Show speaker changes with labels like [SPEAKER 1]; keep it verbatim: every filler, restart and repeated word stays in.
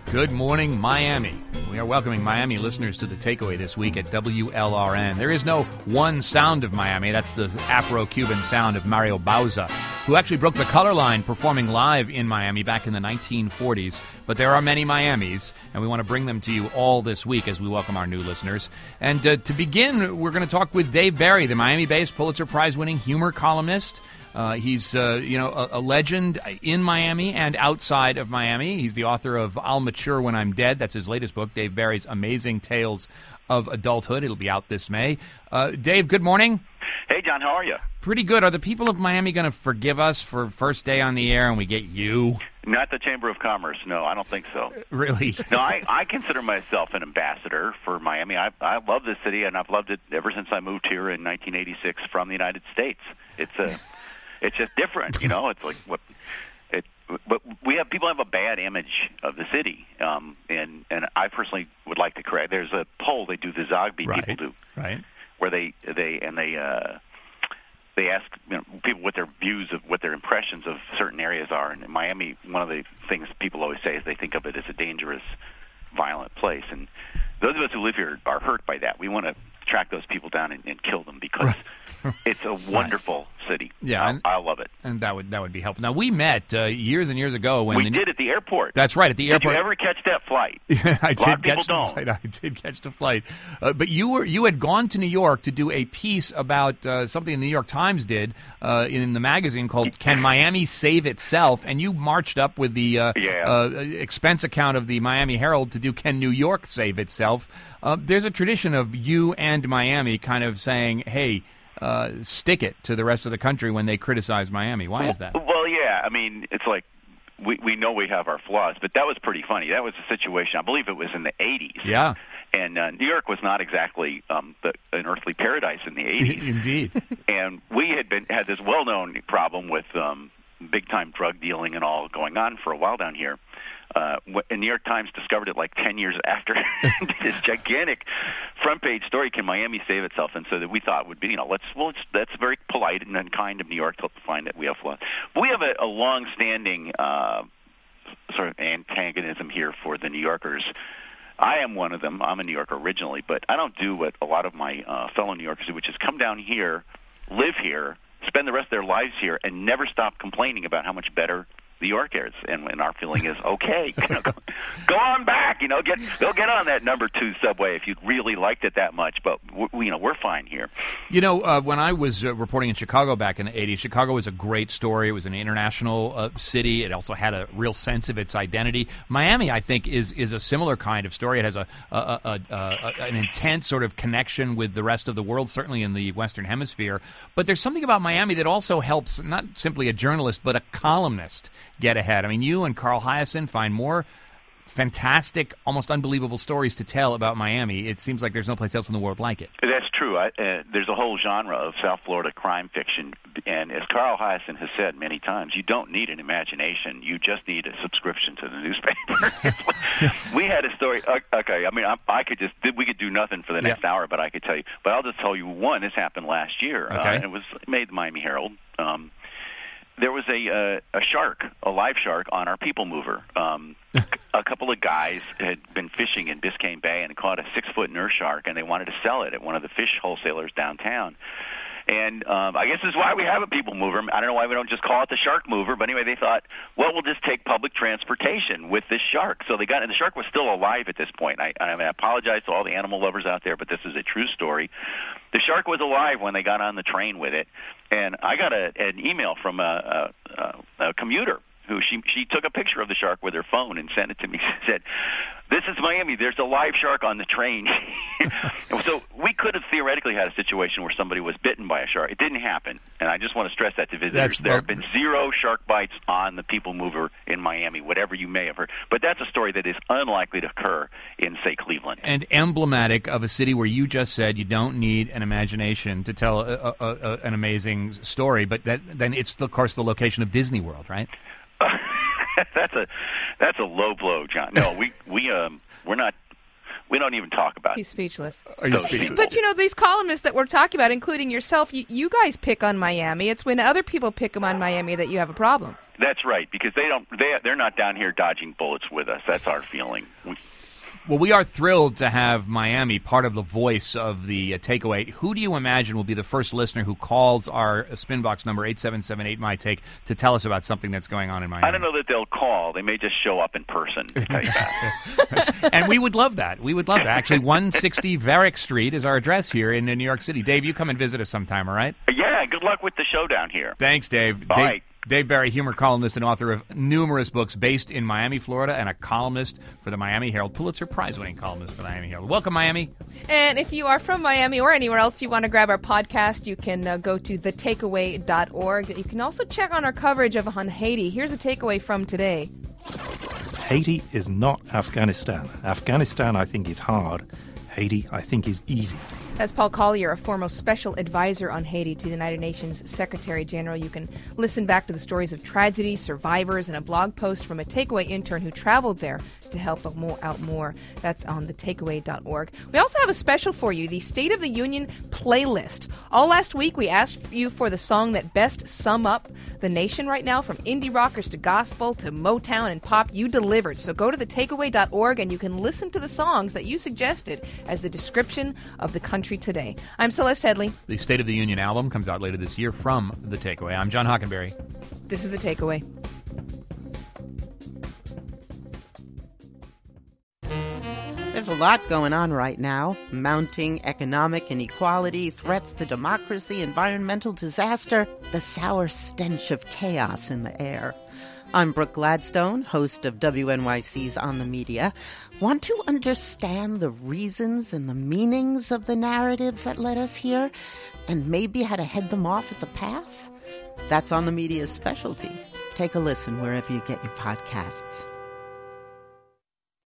[SPEAKER 1] Good morning, Miami. We are welcoming Miami listeners to The Takeaway this week at W L R N. There is no one sound of Miami. That's the Afro-Cuban sound of Mario Bauza, who actually broke the color line performing live in Miami back in the nineteen forties. But there are many Miamis, and we want to bring them to you all this week as we welcome our new listeners. And uh, to begin, we're going to talk with Dave Barry, the Miami-based Pulitzer Prize-winning humor columnist. Uh, he's, uh, you know, a, a legend in Miami and outside of Miami. He's the author of I'll Mature When I'm Dead. That's his latest book, Dave Barry's Amazing Tales of Adulthood. It'll be out this May. Uh, Dave, good morning.
[SPEAKER 2] Hey, John, how are you?
[SPEAKER 1] Pretty good. Are the people of Miami going to forgive us for first day on the air and we get you?
[SPEAKER 2] Not the Chamber of Commerce. No, I don't think so.
[SPEAKER 1] Really?
[SPEAKER 2] No, I, I consider myself an ambassador for Miami. I, I love this city, and I've loved it ever since I moved here in nineteen eighty-six from the United States. It's a... It's just different, you know. It's like what it. But we have people have a bad image of the city, um, and and I personally would like to correct. There's a poll they do, the Zogby
[SPEAKER 1] right.
[SPEAKER 2] people do,
[SPEAKER 1] right,
[SPEAKER 2] where they they and they uh, they ask you know, people what their views of what their impressions of certain areas are. And in Miami, one of the things people always say is they think of it as a dangerous, violent place. And those of us who live here are hurt by that. We want to track those people down and, and kill them because
[SPEAKER 1] right.
[SPEAKER 2] it's a wonderful city.
[SPEAKER 1] Yeah,
[SPEAKER 2] I,
[SPEAKER 1] and,
[SPEAKER 2] I love it.
[SPEAKER 1] And that would that would be helpful. Now, we met uh, years and years ago when
[SPEAKER 2] we
[SPEAKER 1] the,
[SPEAKER 2] did at the airport.
[SPEAKER 1] That's right, at the airport.
[SPEAKER 2] Did you ever catch that flight?
[SPEAKER 1] Yeah, I
[SPEAKER 2] a
[SPEAKER 1] did
[SPEAKER 2] lot of
[SPEAKER 1] catch
[SPEAKER 2] people
[SPEAKER 1] the
[SPEAKER 2] don't.
[SPEAKER 1] flight. I did catch the flight. Uh, but you were you had gone to New York to do a piece about uh, something the New York Times did uh, in the magazine called "Can Miami Save Itself?" And you marched up with the uh,
[SPEAKER 2] yeah.
[SPEAKER 1] uh, expense account of the Miami Herald to do "Can New York Save Itself?" Uh, there's a tradition of you and Miami kind of saying, "Hey, uh, stick it to the rest of the country when they criticize Miami." Why is that?
[SPEAKER 2] Well, yeah, I mean, it's like we we know we have our flaws, but that was pretty funny. That was a situation. I believe it was in the eighties.
[SPEAKER 1] Yeah.
[SPEAKER 2] And uh, New York was not exactly um, the, an earthly paradise in the eighties.
[SPEAKER 1] Indeed.
[SPEAKER 2] And we had been had this well-known problem with um, big-time drug dealing and all going on for a while down here. Uh, the New York Times discovered it like ten years after this gigantic front-page story, "Can Miami Save Itself?" And so that we thought would be, you know, let's well, it's, that's very polite and unkind of New York to find that we have flaws. But we have a, a long-standing uh, sort of antagonism here for the New Yorkers. I am one of them. I'm a New Yorker originally, but I don't do what a lot of my uh, fellow New Yorkers do, which is come down here, live here, spend the rest of their lives here, and never stop complaining about how much better New York is. And, and our feeling is, okay, you know, go, go on back. You know, get go get on that number two subway if you really liked it that much. But we, you know, we're fine here.
[SPEAKER 1] You know, uh, when I was uh, reporting in Chicago back in the eighties, Chicago was a great story. It was an international uh, city. It also had a real sense of its identity. Miami, I think, is is a similar kind of story. It has a, a, a, a, a an intense sort of connection with the rest of the world, certainly in the Western Hemisphere. But there's something about Miami that also helps not simply a journalist, but a columnist get ahead. I mean, you and Carl Hiaasen find more fantastic, almost unbelievable stories to tell about Miami. It seems like there's no place else in the world like it.
[SPEAKER 2] That's true. I, uh, there's a whole genre of South Florida crime fiction, and as Carl Hiaasen has said many times, you don't need an imagination. You just need a subscription to the newspaper. We had a story. Okay, I mean, I, I could just we could do nothing for the next yeah. hour, but I could tell you. But I'll just tell you one. This happened last year.
[SPEAKER 1] Okay.
[SPEAKER 2] Uh, and it was it made the Miami Herald. Um, There was a uh, a shark, a live shark, on our People Mover. Um, a couple of guys had been fishing in Biscayne Bay and caught a six-foot nurse shark, and they wanted to sell it at one of the fish wholesalers downtown. And um, I guess this is why we have a People Mover. I don't know why we don't just call it the Shark Mover, but anyway, they thought, well, we'll just take public transportation with this shark. So they got, and the shark was still alive at this point. I, I, mean, I apologize to all the animal lovers out there, but this is a true story. The shark was alive when they got on the train with it, and I got a, an email from a, a, a commuter who she she took a picture of the shark with her phone and sent it to me. She said, "This is Miami. There's a live shark on the train." So we could have theoretically had a situation where somebody was bitten by a shark. It didn't happen, and I just want to stress that to visitors.
[SPEAKER 1] That's,
[SPEAKER 2] there have been zero shark bites on the People Mover in Miami, whatever you may have heard. But that's a story that is unlikely to occur in, say, Cleveland.
[SPEAKER 1] And emblematic of a city where you just said you don't need an imagination to tell a, a, a, an amazing story, but that, then it's, of course, the location of Disney World, right?
[SPEAKER 2] that's a that's a low blow, John. No, we we um we're not. We don't even talk about
[SPEAKER 3] He's
[SPEAKER 2] it.
[SPEAKER 3] speechless.
[SPEAKER 1] Are you speechless?
[SPEAKER 3] But, you know, these columnists that we're talking about, including yourself, you, you guys pick on Miami. It's when other people pick them on Miami that you have a problem.
[SPEAKER 2] That's right, because they don't. They they're not down here dodging bullets with us. That's our feeling. We,
[SPEAKER 1] Well, we are thrilled to have Miami part of the voice of the uh, takeaway. Who do you imagine will be the first listener who calls our uh, Spinbox number eight seven seven eight my take to tell us about something that's going on in Miami?
[SPEAKER 2] I don't know that they'll call. They may just show up in person. To tell you that.
[SPEAKER 1] And we would love that. We would love that. Actually, one sixty Varick Street is our address here in uh, New York City. Dave, you come and visit us sometime, all right?
[SPEAKER 2] Yeah, good luck with the show down here.
[SPEAKER 1] Thanks, Dave.
[SPEAKER 2] Bye.
[SPEAKER 1] Dave, Dave Barry, humor columnist and author of numerous books based in Miami, Florida, and a columnist for the Miami Herald, Pulitzer Prize-winning columnist for the Miami Herald. Welcome, Miami.
[SPEAKER 3] And if you are from Miami or anywhere else you want to grab our podcast, you can uh, go to the takeaway dot org. You can also check on our coverage of on Haiti. Here's a takeaway from today.
[SPEAKER 4] Haiti is not Afghanistan. Afghanistan, I think, is hard. Haiti, I think, is easy.
[SPEAKER 3] That's Paul Collier, a former special advisor on Haiti to the United Nations Secretary General. You can listen back to the stories of tragedy, survivors, and a blog post from a takeaway intern who traveled there to help out more. That's on the takeaway dot org. We also have a special for you, the State of the Union playlist. All last week, we asked you for the song that best sum up the nation right now, from indie rockers to gospel to Motown and pop. You delivered. So go to the takeaway dot org and you can listen to the songs that you suggested as the description of the country today. I'm Celeste Headley.
[SPEAKER 1] The State of the Union album comes out later this year from The Takeaway. I'm John Hockenberry.
[SPEAKER 3] This is The Takeaway.
[SPEAKER 5] There's a lot going on right now. Mounting economic inequality, threats to democracy, environmental disaster, the sour stench of chaos in the air. I'm Brooke Gladstone, host of W N Y C's On the Media. Want to understand the reasons and the meanings of the narratives that led us here, and maybe how to head them off at the pass? That's On the Media's specialty. Take a listen wherever you get your podcasts.